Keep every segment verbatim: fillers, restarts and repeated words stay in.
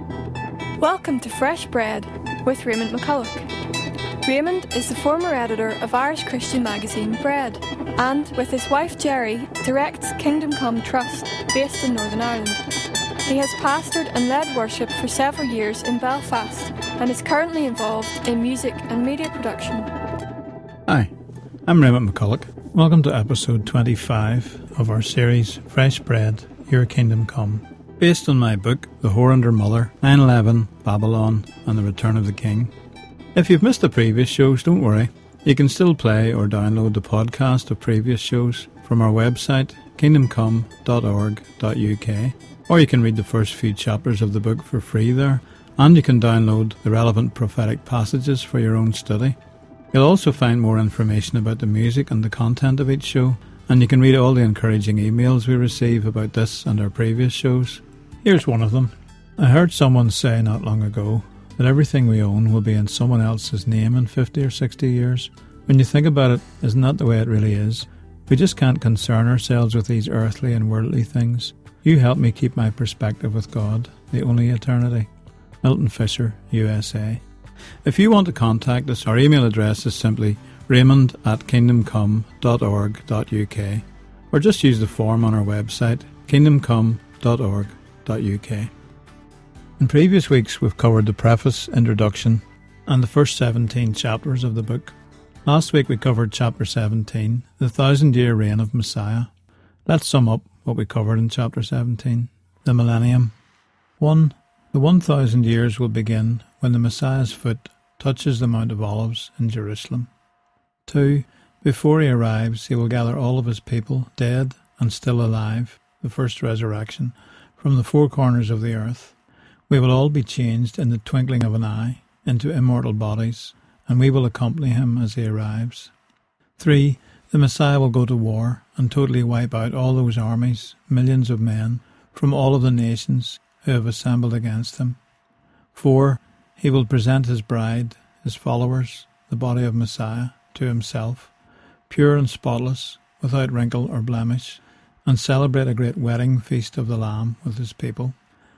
Welcome to Fresh Bread with Raymond McCulloch. Raymond is the former editor of Irish Christian magazine Bread, and with his wife Jerry directs Kingdom Come Trust, based in Northern Ireland. He has pastored and led worship for several years in Belfast and is currently involved in music and media production. Hi, I'm Raymond McCulloch. Welcome to episode twenty-five of our series Fresh Bread, Your Kingdom Come, based on my book The Whore and Her Mother, nine eleven, Babylon and the Return of the King. If you've missed the previous shows, don't worry. You can still play or download the podcast of previous shows from our website, kingdom come dot org dot U K, or you can read the first few chapters of the book for free there, and you can download the relevant prophetic passages for your own study. You'll also find more information about the music and the content of each show, and you can read all the encouraging emails we receive about this and our previous shows. Here's one of them. I heard someone say not long ago that everything we own will be in someone else's name in fifty or sixty years. When you think about it, isn't that the way it really is? We just can't concern ourselves with these earthly and worldly things. You help me keep my perspective with God, the only eternity. Milton Fisher, U S A. If you want to contact us, our email address is simply raymond at kingdom come dot org dot U K, or just use the form on our website, kingdom come dot org dot U K. In previous weeks we've covered the preface, introduction and the first seventeen chapters of the book. Last week we covered chapter seventeen, the thousand year reign of Messiah. Let's sum up what we covered in chapter seventeen. The millennium. one. The one thousand years will begin when the Messiah's foot touches the Mount of Olives in Jerusalem. two. Before he arrives, he will gather all of his people, dead and still alive, the first resurrection, from the four corners of the earth. We will all be changed in the twinkling of an eye into immortal bodies, and we will accompany him as he arrives. three. The Messiah will go to war and totally wipe out all those armies, millions of men, from all of the nations who have assembled against him. four. He will present his bride, his followers, the body of Messiah, to himself, pure and spotless, without wrinkle or blemish, and celebrate a great wedding feast of the Lamb with his people.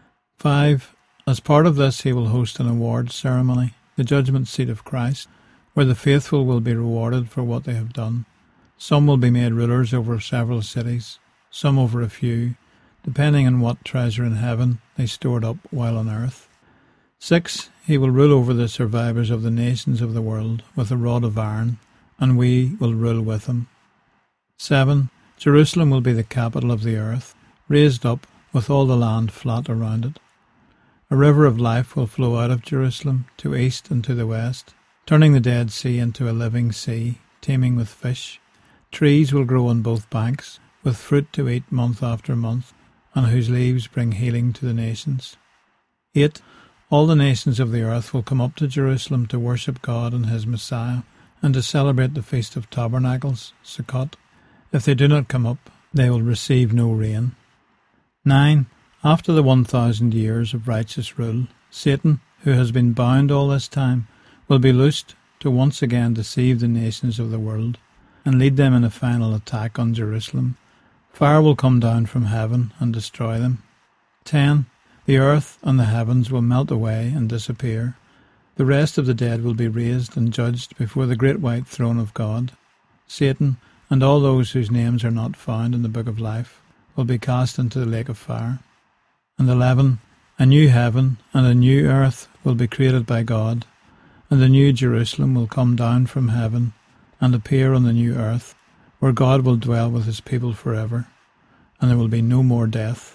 five. As part of this, he will host an awards ceremony, the judgment seat of Christ, where the faithful will be rewarded for what they have done. Some will be made rulers over several cities, some over a few, depending on what treasure in heaven they stored up while on earth. six. He will rule over the survivors of the nations of the world with a rod of iron, and we will rule with him. seven. Jerusalem will be the capital of the earth, raised up with all the land flat around it. A river of life will flow out of Jerusalem to east and to the west, turning the Dead Sea into a living sea, teeming with fish. Trees will grow on both banks, with fruit to eat month after month, and whose leaves bring healing to the nations. eight. All the nations of the earth will come up to Jerusalem to worship God and his Messiah, and to celebrate the Feast of Tabernacles, Sukkot. If they do not come up, they will receive no rain. nine. After the one thousand years of righteous rule, Satan, who has been bound all this time, will be loosed to once again deceive the nations of the world, and lead them in a final attack on Jerusalem. Fire will come down from heaven and destroy them. ten. The earth and the heavens will melt away and disappear. The rest of the dead will be raised and judged before the great white throne of God. Satan and all those whose names are not found in the book of life will be cast into the lake of fire. And eleven. A new heaven and a new earth will be created by God, and the new Jerusalem will come down from heaven and appear on the new earth, where God will dwell with his people forever, and there will be no more death.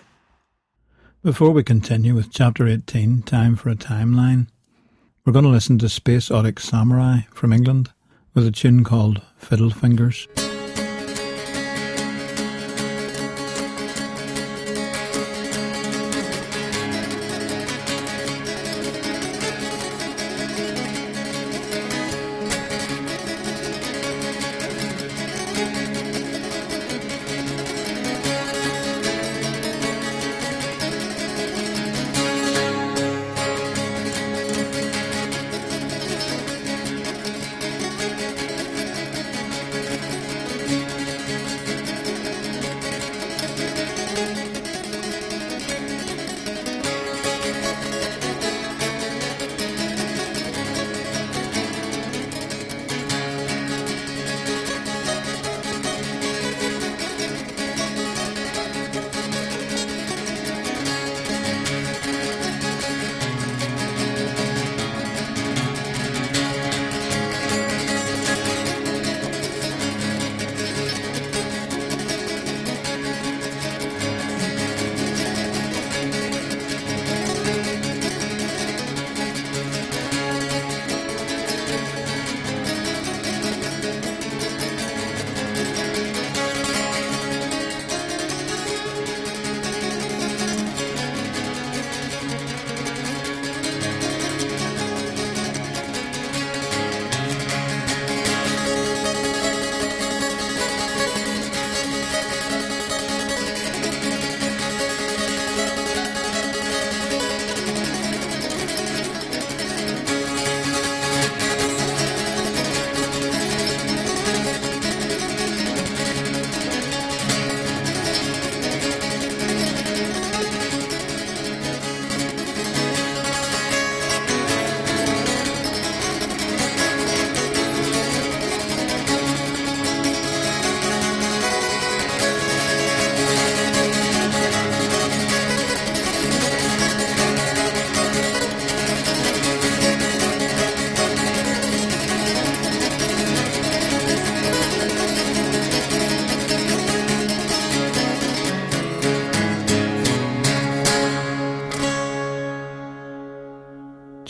Before we continue with chapter eighteen, Time for a Timeline, we're going to listen to Space Odyssey Samurai from England with a tune called Fiddle Fingers.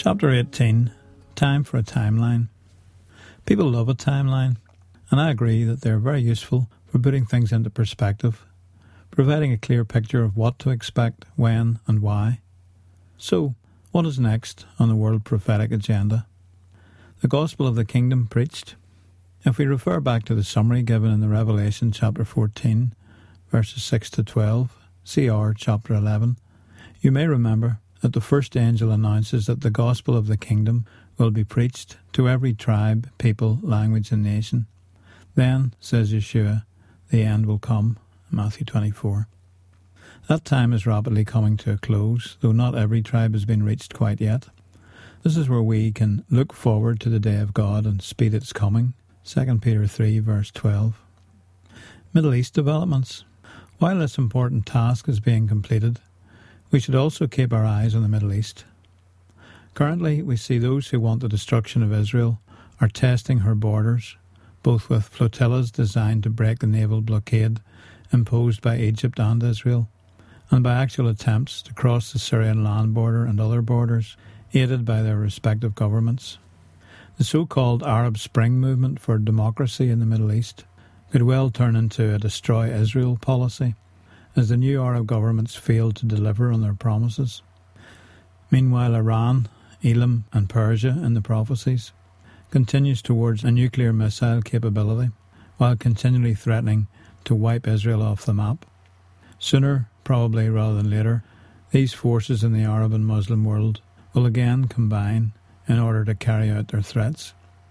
Chapter eighteen. Time for a timeline. People love a timeline, and I agree that they're very useful for putting things into perspective, providing a clear picture of what to expect, when and why. So, what is next on the world prophetic agenda? The gospel of the kingdom preached. If we refer back to the summary given in the Revelation chapter fourteen, verses six to twelve, C R chapter eleven, you may remember that the first angel announces that the gospel of the kingdom will be preached to every tribe, people, language and nation. Then, says Yeshua, the end will come, Matthew twenty-four. That time is rapidly coming to a close, though not every tribe has been reached quite yet. This is where we can look forward to the day of God and speed its coming, Second Peter three, verse twelve. Middle East developments. While this important task is being completed, we should also keep our eyes on the Middle East. Currently, we see those who want the destruction of Israel are testing her borders, both with flotillas designed to break the naval blockade imposed by Egypt and Israel, and by actual attempts to cross the Syrian land border and other borders, aided by their respective governments. The so-called Arab Spring movement for democracy in the Middle East could well turn into a destroy Israel policy, as the new Arab governments failed to deliver on their promises. Meanwhile, Iran, Elam and Persia in the prophecies continues towards a nuclear missile capability, while continually threatening to wipe Israel off the map. Sooner, probably rather than later, these forces in the Arab and Muslim world will again combine in order to carry out their threats.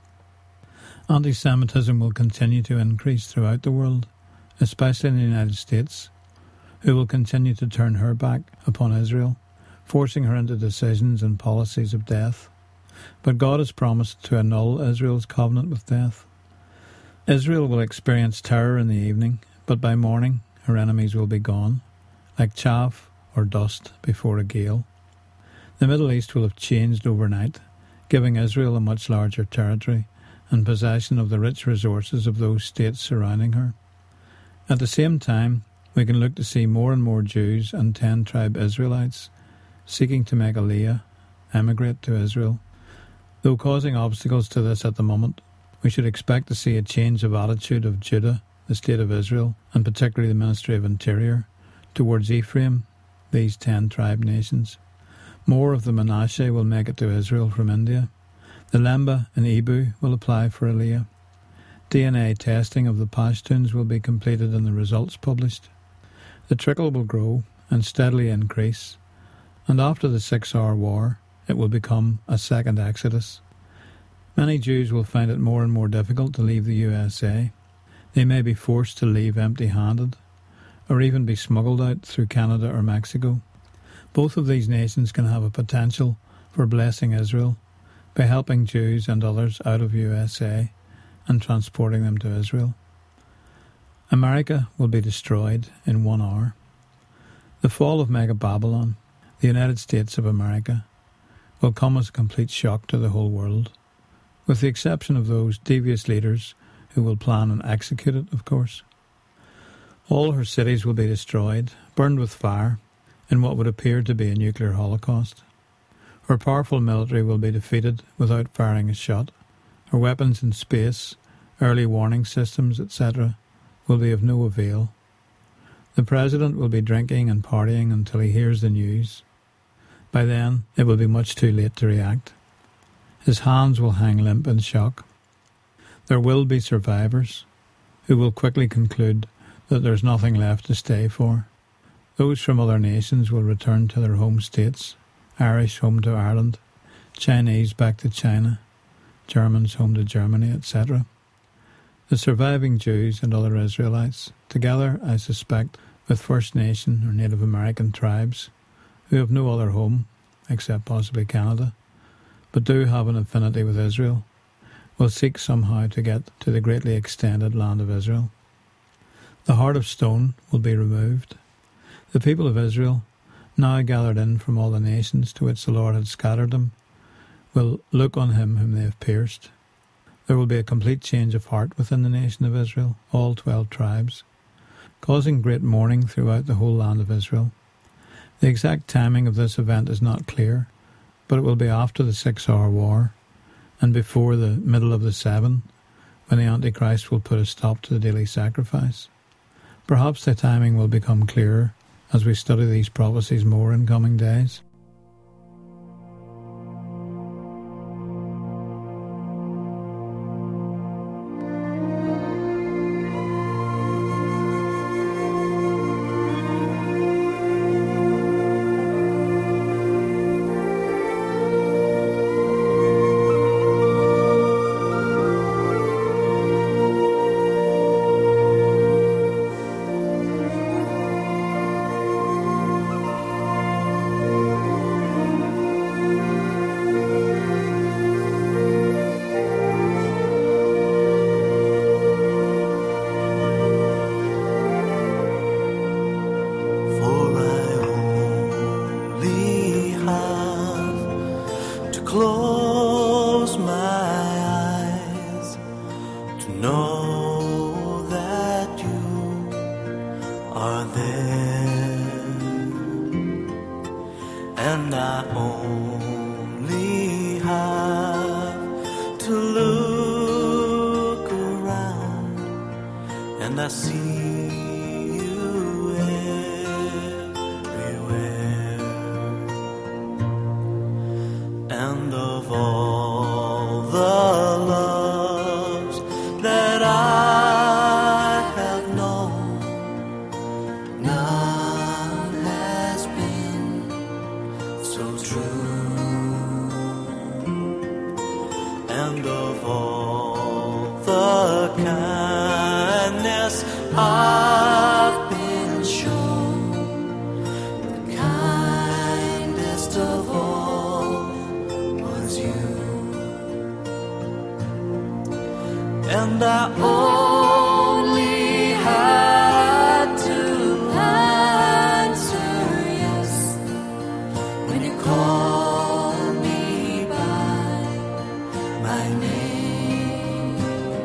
Anti-Semitism will continue to increase throughout the world, especially in the United States, who will continue to turn her back upon Israel, forcing her into decisions and policies of death. But God has promised to annul Israel's covenant with death. Israel will experience terror in the evening, but by morning her enemies will be gone, like chaff or dust before a gale. The Middle East will have changed overnight, giving Israel a much larger territory and possession of the rich resources of those states surrounding her. At the same time, we can look to see more and more Jews and ten-tribe Israelites seeking to make Aliyah, emigrate to Israel. Though causing obstacles to this at the moment, we should expect to see a change of attitude of Judah, the state of Israel, and particularly the Ministry of Interior, towards Ephraim, these ten tribe nations. More of the Manasseh will make it to Israel from India. The Lemba and Ibu will apply for Aliyah. D N A testing of the Pashtuns will be completed and the results published. The trickle will grow and steadily increase, and after the six-hour war, it will become a second exodus. Many Jews will find it more and more difficult to leave the U S A. They may be forced to leave empty-handed, or even be smuggled out through Canada or Mexico. Both of these nations can have a potential for blessing Israel by helping Jews and others out of U S A and transporting them to Israel. America will be destroyed in one hour. The fall of Mega Babylon, the United States of America, will come as a complete shock to the whole world, with the exception of those devious leaders who will plan and execute it, of course. All her cities will be destroyed, burned with fire, in what would appear to be a nuclear holocaust. Her powerful military will be defeated without firing a shot. Her weapons in space, early warning systems, et cetera, will be of no avail. The president will be drinking and partying until he hears the news. By then, it will be much too late to react. His hands will hang limp in shock. There will be survivors who will quickly conclude that there's nothing left to stay for. Those from other nations will return to their home states, Irish home to Ireland, Chinese back to China, Germans home to Germany, et cetera. The surviving Jews and other Israelites, together, I suspect, with First Nation or Native American tribes, who have no other home, except possibly Canada, but do have an affinity with Israel, will seek somehow to get to the greatly extended land of Israel. The heart of stone will be removed. The people of Israel, now gathered in from all the nations to which the Lord had scattered them, will look on him whom they have pierced. There will be a complete change of heart within the nation of Israel, all twelve tribes, causing great mourning throughout the whole land of Israel. The exact timing of this event is not clear, but it will be after the six-hour war and before the middle of the seven, when the Antichrist will put a stop to the daily sacrifice. Perhaps the timing will become clearer as we study these prophecies more in coming days. Close my eyes to know that you are there, and I only have to look around, and I see you everywhere. And of all the loves that I have known, none has been so true. And of all the kindness I've been shown, the kindest of all was you. And I only had to answer yes when you called me by my name.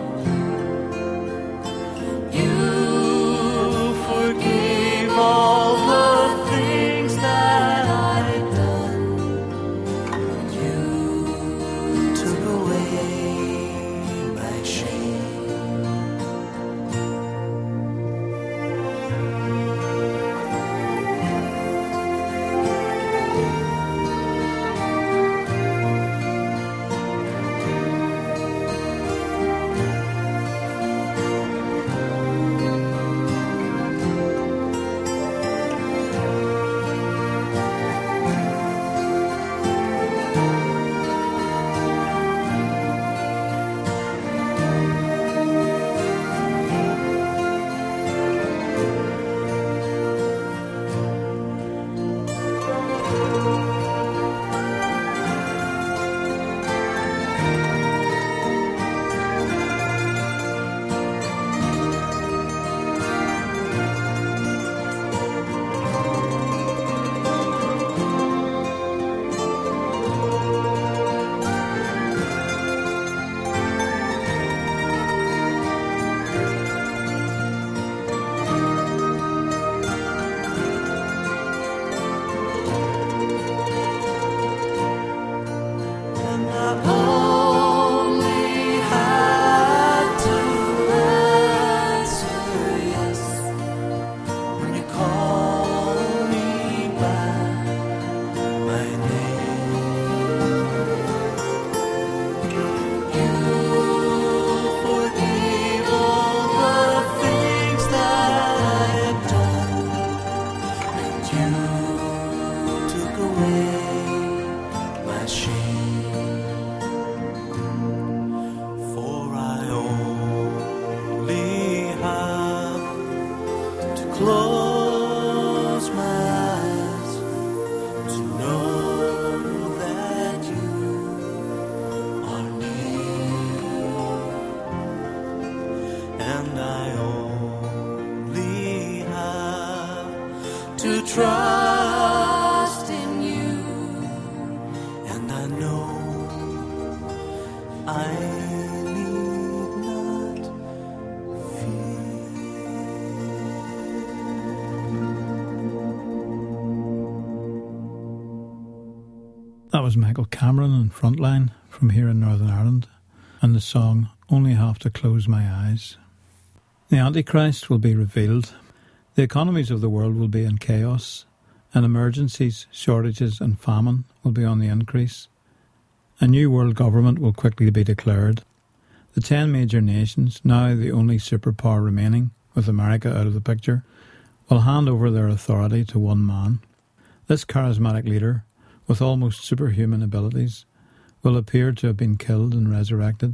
You forgave all the things that I'd done. You took away my shame. And I only had to answer yes when you called me by my name. You forgave all the things that I had done, and you took away my shame. For I only have to close my eyes to know that you are near, and I only have to trust in you, and I know I need not fear. That was Michael Cameron and Frontline from here in Northern Ireland, and the song Only Have to Close My Eyes. The Antichrist will be revealed. The economies of the world will be in chaos, and emergencies, shortages and famine will be on the increase. A new world government will quickly be declared. The ten major nations, now the only superpower remaining, with America out of the picture, will hand over their authority to one man. This charismatic leader, with almost superhuman abilities, will appear to have been killed and resurrected.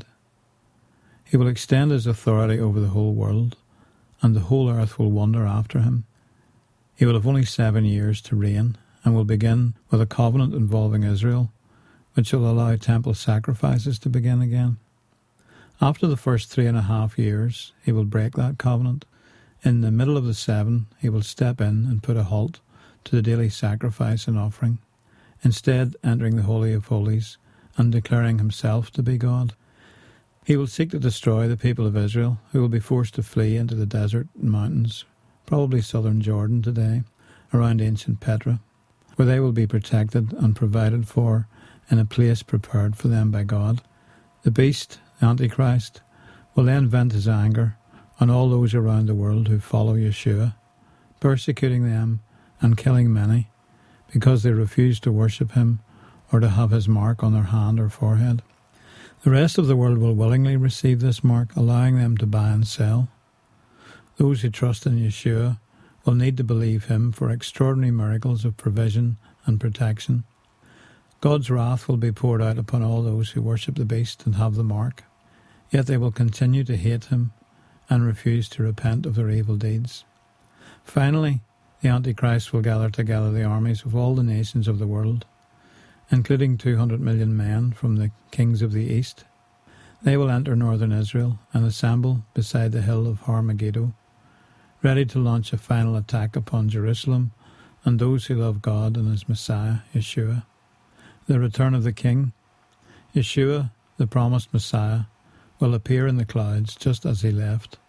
He will extend his authority over the whole world, and the whole earth will wonder after him. He will have only seven years to reign, and will begin with a covenant involving Israel, which will allow temple sacrifices to begin again. After the first three and a half years, he will break that covenant. In the middle of the seven, he will step in and put a halt to the daily sacrifice and offering, instead entering the Holy of Holies and declaring himself to be God. He will seek to destroy the people of Israel, who will be forced to flee into the desert and mountains, probably southern Jordan today, around ancient Petra, where they will be protected and provided for in a place prepared for them by God. The beast, the Antichrist, will then vent his anger on all those around the world who follow Yeshua, persecuting them and killing many, because they refuse to worship him or to have his mark on their hand or forehead. The rest of the world will willingly receive this mark, allowing them to buy and sell. Those who trust in Yeshua will need to believe him for extraordinary miracles of provision and protection. God's wrath will be poured out upon all those who worship the beast and have the mark, yet they will continue to hate him and refuse to repent of their evil deeds. Finally, the Antichrist will gather together the armies of all the nations of the world, including two hundred million men from the kings of the east. They will enter northern Israel and assemble beside the hill of Har Megiddo, ready to launch a final attack upon Jerusalem and those who love God and his Messiah, Yeshua. The return of the King, Yeshua, the promised Messiah, will appear in the clouds just as he left.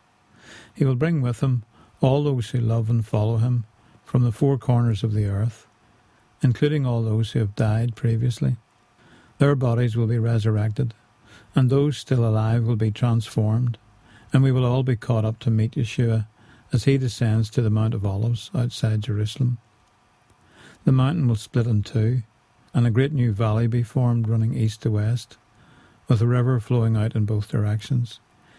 He will bring with him all those who love and follow him from the four corners of the earth, including all those who have died previously. Their bodies will be resurrected, and those still alive will be transformed, and we will all be caught up to meet Yeshua as he descends to the Mount of Olives outside Jerusalem. The mountain will split in two, and a great new valley be formed running east to west, with a river flowing out in both directions.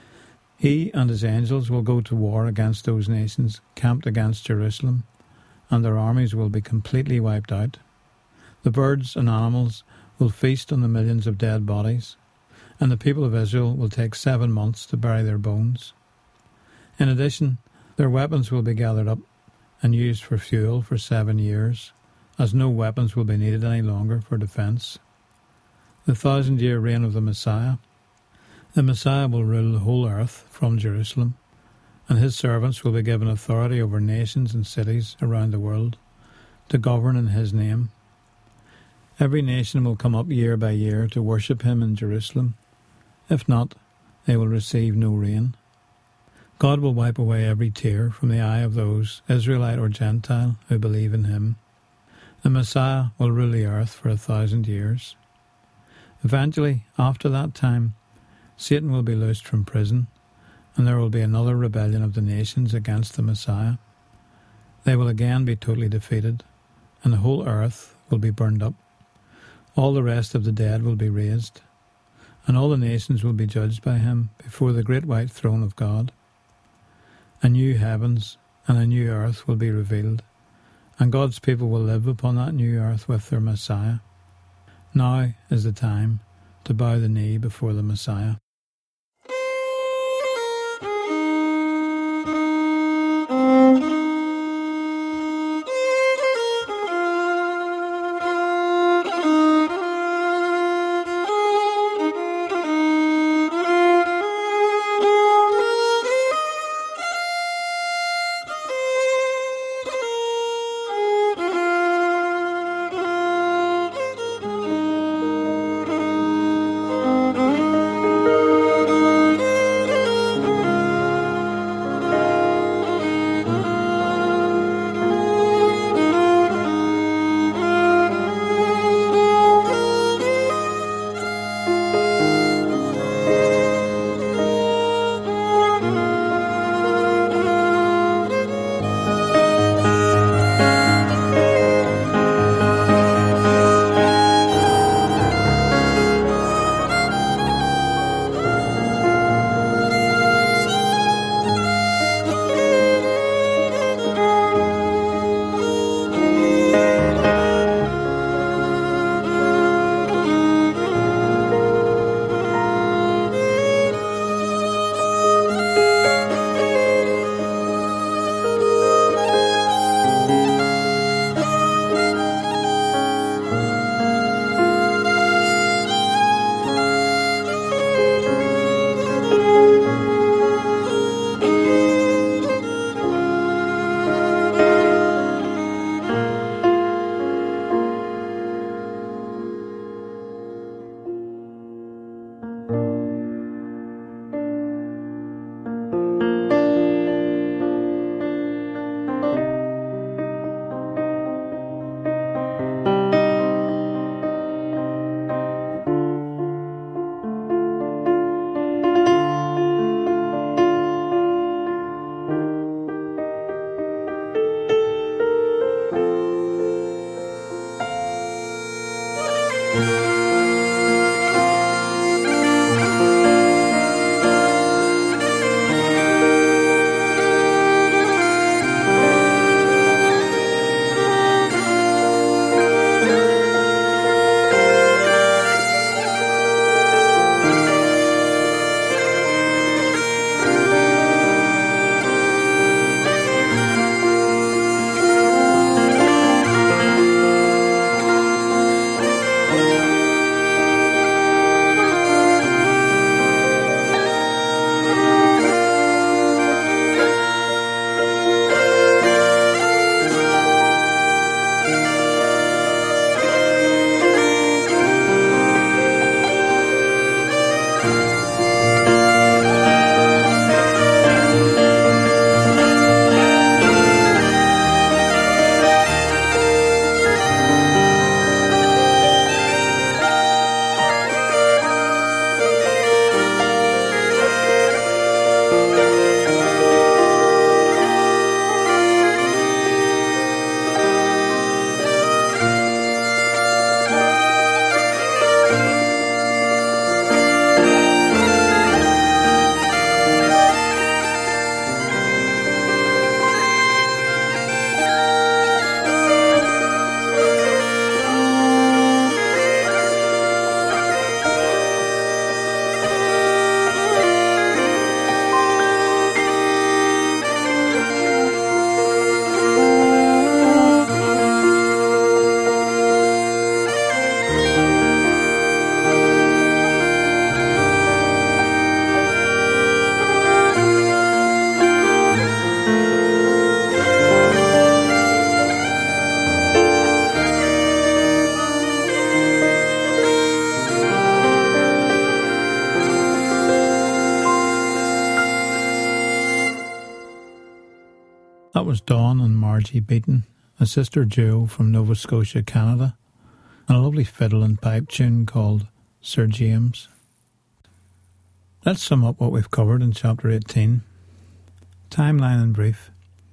He and his angels will go to war against those nations camped against Jerusalem, and their armies will be completely wiped out. The birds and animals will feast on the millions of dead bodies, and the people of Israel will take seven months to bury their bones. In addition, their weapons will be gathered up and used for fuel for seven years, as no weapons will be needed any longer for defence. The thousand-year reign of the Messiah. The Messiah will rule the whole earth from Jerusalem, and his servants will be given authority over nations and cities around the world to govern in his name. Every nation will come up year by year to worship him in Jerusalem. If not, they will receive no rain. God will wipe away every tear from the eye of those, Israelite or Gentile, who believe in him. The Messiah will rule the earth for a thousand years. Eventually, after that time, Satan will be loosed from prison, and there will be another rebellion of the nations against the Messiah. They will again be totally defeated, and the whole earth will be burned up. All the rest of the dead will be raised, and all the nations will be judged by him before the great white throne of God. A new heavens and a new earth will be revealed, and God's people will live upon that new earth with their Messiah. Now is the time to bow the knee before the Messiah. That was Dawn and Margie Beaton, a sister duo from Nova Scotia, Canada, and a lovely fiddle and pipe tune called Sir James. Let's sum up what we've covered in Chapter eighteen. Timeline in brief.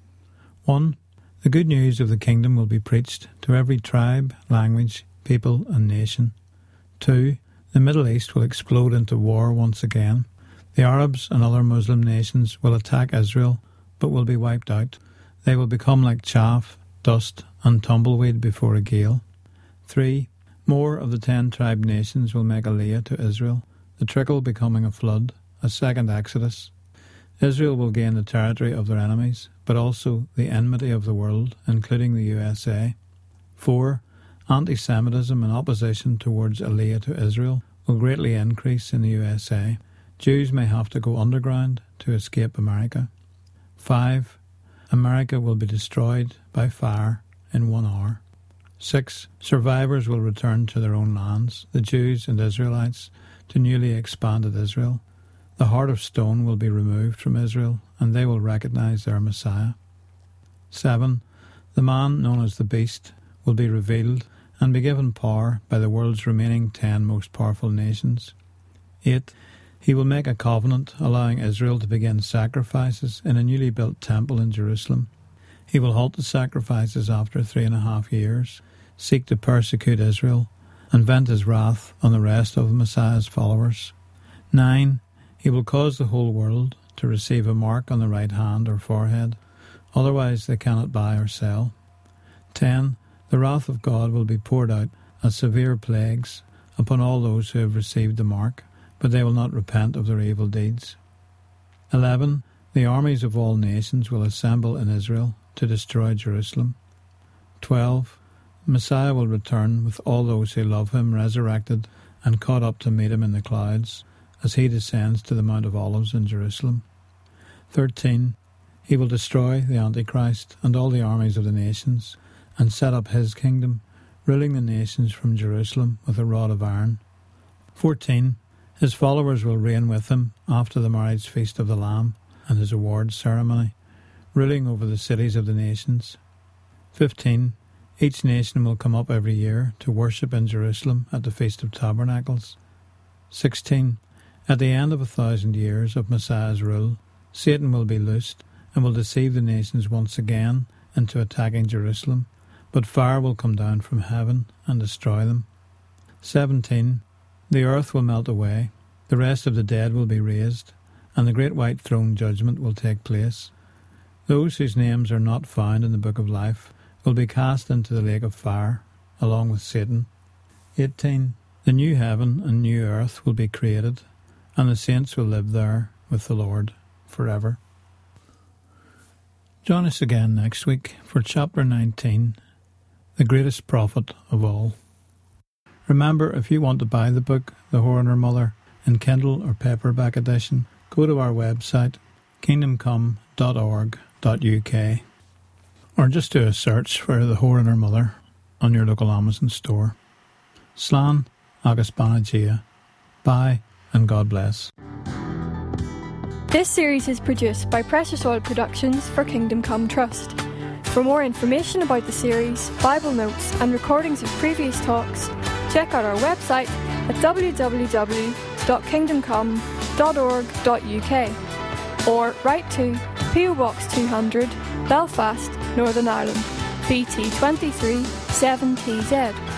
one. The good news of the kingdom will be preached to every tribe, language, people and nation. two. The Middle East will explode into war once again. The Arabs and other Muslim nations will attack Israel, but will be wiped out. They will become like chaff, dust and tumbleweed before a gale. three. More of the ten tribe nations will make aliyah to Israel, the trickle becoming a flood, a second exodus. Israel will gain the territory of their enemies, but also the enmity of the world, including the U S A. four. Anti-Semitism and opposition towards aliyah to Israel will greatly increase in the U S A. Jews may have to go underground to escape America. five. America will be destroyed by fire in one hour. six. Survivors will return to their own lands, the Jews and Israelites, to newly expanded Israel. The heart of stone will be removed from Israel, and they will recognize their Messiah. seven. The man known as the Beast will be revealed and be given power by the world's remaining ten most powerful nations. eight. He will make a covenant allowing Israel to begin sacrifices in a newly built temple in Jerusalem. He will halt the sacrifices after three and a half years, seek to persecute Israel, and vent his wrath on the rest of the Messiah's followers. nine. He will cause the whole world to receive a mark on the right hand or forehead, otherwise they cannot buy or sell. ten. The wrath of God will be poured out as severe plagues upon all those who have received the mark, but they will not repent of their evil deeds. eleven. The armies of all nations will assemble in Israel to destroy Jerusalem. twelve. Messiah will return with all those who love him resurrected and caught up to meet him in the clouds as he descends to the Mount of Olives in Jerusalem. thirteen. He will destroy the Antichrist and all the armies of the nations and set up his kingdom, ruling the nations from Jerusalem with a rod of iron. fourteen. His followers will reign with him after the marriage feast of the Lamb and his awards ceremony, ruling over the cities of the nations. fifteen. Each nation will come up every year to worship in Jerusalem at the Feast of Tabernacles. sixteen. At the end of a thousand years of Messiah's rule, Satan will be loosed and will deceive the nations once again into attacking Jerusalem, but fire will come down from heaven and destroy them. seventeen. The earth will melt away, the rest of the dead will be raised, and the great white throne judgment will take place. Those whose names are not found in the book of life will be cast into the lake of fire, along with Satan. eighteen. The new heaven and new earth will be created, and the saints will live there with the Lord forever. Join us again next week for chapter nineteen, The Greatest Prophet of All. Remember, if you want to buy the book, The Whore and Her Mother, in Kindle or paperback edition, go to our website, kingdom come dot org dot U K, or just do a search for The Whore and Her Mother on your local Amazon store. Slán agus Banagia. Bye, and God bless. This series is produced by Precious Oil Productions for Kingdom Come Trust. For more information about the series, Bible notes and recordings of previous talks, check out our website at w w w dot kingdom come dot org dot U K or write to P O Box two hundred, Belfast, Northern Ireland, B T two three seven T Z.